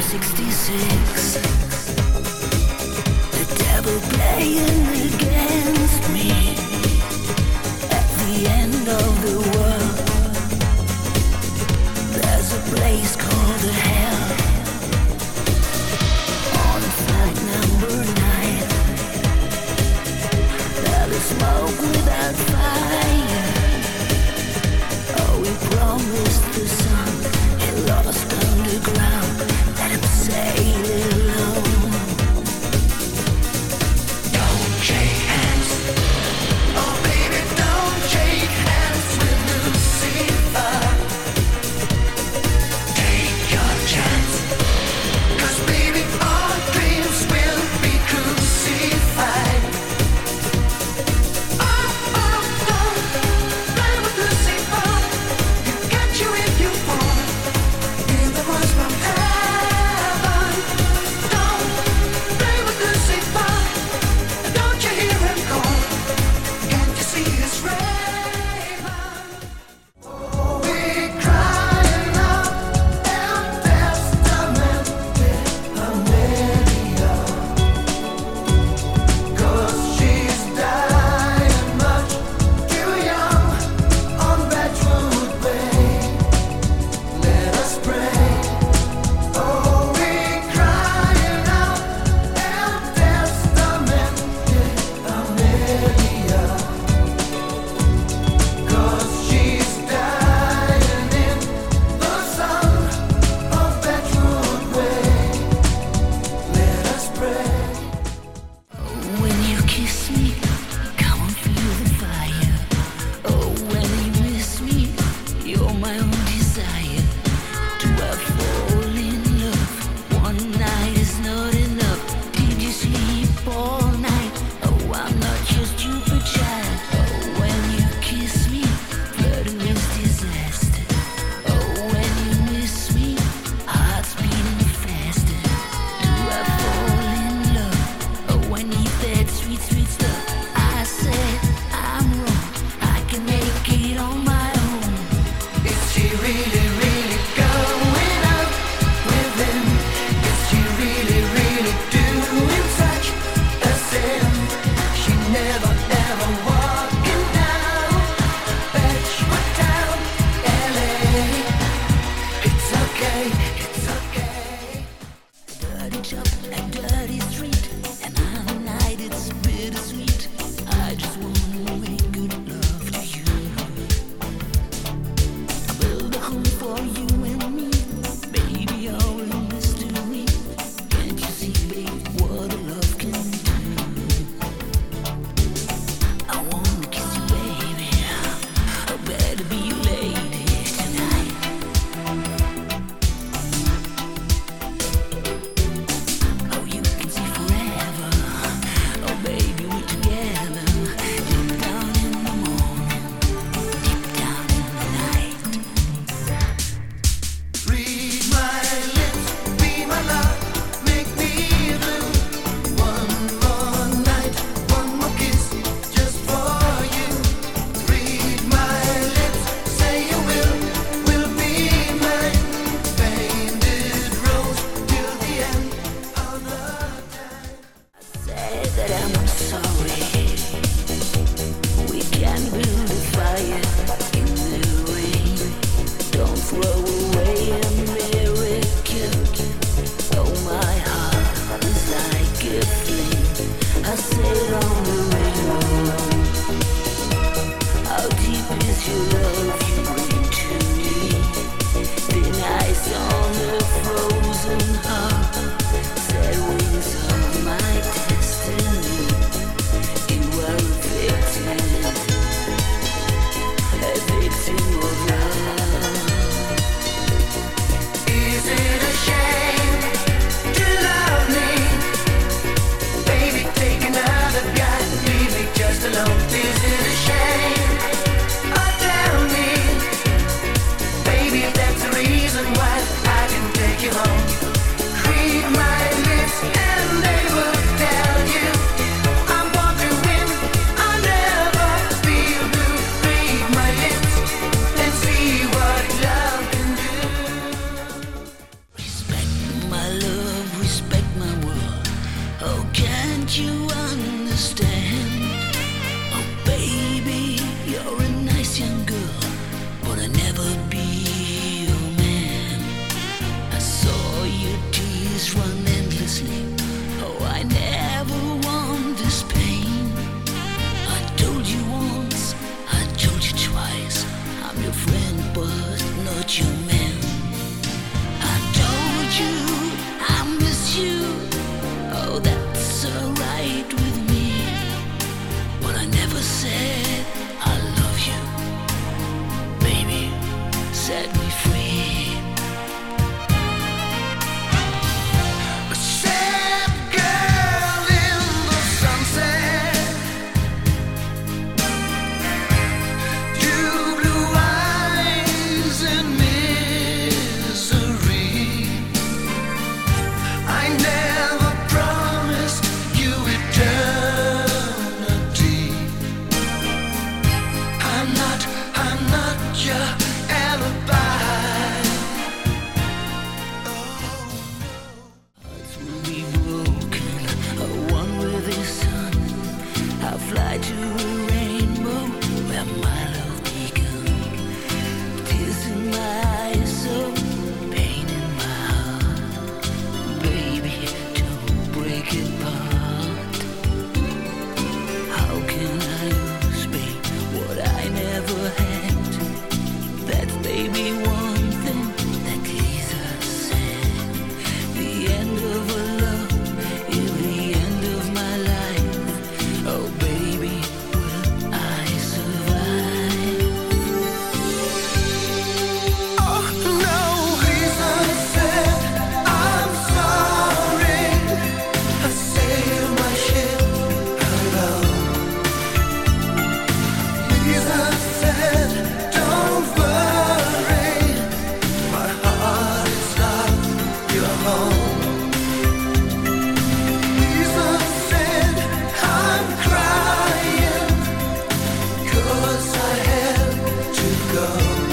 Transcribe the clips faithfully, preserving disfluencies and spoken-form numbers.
sixty-six. The devil playing against me. At the end of the world, there's a place called hell. On flight number nine, there is smoke without fire. Oh, we promised the sun, he lost underground. Let him sail alone. Don't shake hands. you understand? Oh baby, you're a nice young girl, but I'll never be your man. I saw your tears run endlessly. Oh, I never want this pain. I told you once, I told you twice, I'm your friend but not your man. I told you I miss you, oh that's alright with me, but I never said I love you. Baby, set me free. A sad girl in the sunset, two blue eyes in misery. I never promised you eternity. I'm not, I'm not your alibi. Hearts will be broken, a one with the sun. I'll fly to a rainbow where my love began. Tears in my eyes, so pain in my heart. Baby, don't break it apart. How can I lose, babe, what I never had? That's baby one thing that Lisa said. The end of a love is the end of my life. Oh baby, will I survive? Oh no, Lisa said, I'm sorry. I sailed my ship alone. Lisa said, don't worry, my heart is not your home. Lisa said, I'm crying 'cause I had to go.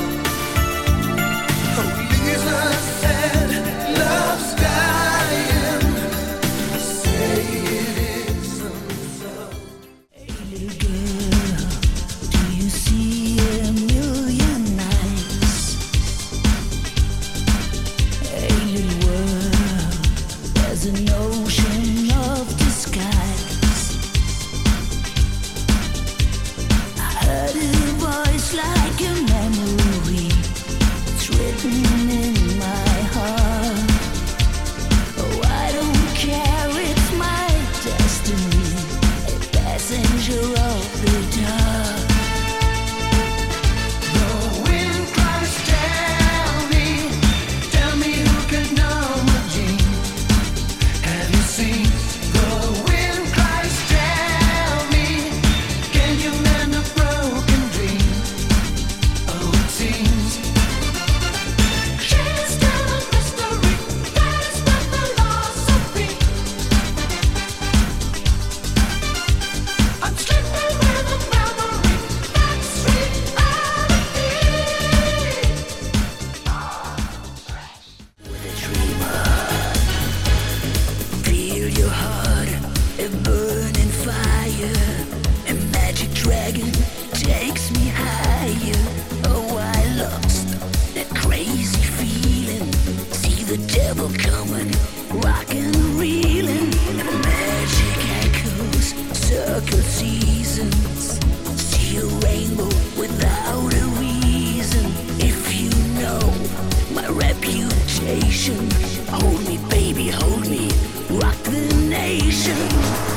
Oh, Lisa said, love's dying. Say it isn't so. Hey little girl, do you see a million eyes? Hey little world, there's an ocean of disguise. I heard a voice like a memory. It's written in my heart. Oh, I don't care, it's my destiny, a passenger of the dark. The wind cries, tell me, tell me who could know my dream. Have you seen the wind cries, tell me, can you mend a broken dream? Oh, it seems she's still a mystery, that is my philosophy. I'm sleeping with a memory, that's reality. With a dreamer, feel your heart, a burning fire. A magic dragon takes me higher. Oh, I lost that crazy feeling. See the devil coming, rockin' and reeling. Magic echoes, circle seasons. See a rainbow without a reason. If you know my reputation, hold me, baby, hold me, rock the nation.